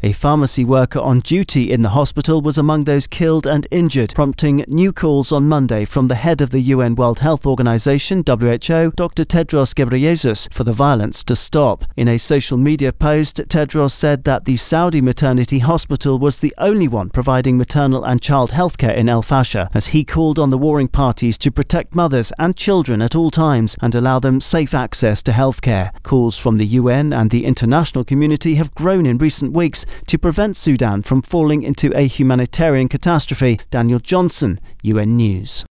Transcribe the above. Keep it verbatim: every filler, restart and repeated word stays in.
A pharmacy worker on duty in the hospital was among those killed and injured, prompting new calls on Monday from the head of the U N World Health Organization, W H O, Doctor Tedros Ghebreyesus, for the violence to stop. In a social media post, Tedros said that the Saudi maternity hospital was the only one providing maternal and child healthcare in El Fasher, as he called on the warring parties to protect mothers and children at all times and allow them safe access to healthcare. Calls from the U N and the international community have grown in recent weeks to prevent Sudan from falling into a humanitarian catastrophe. Daniel Johnson, U N News.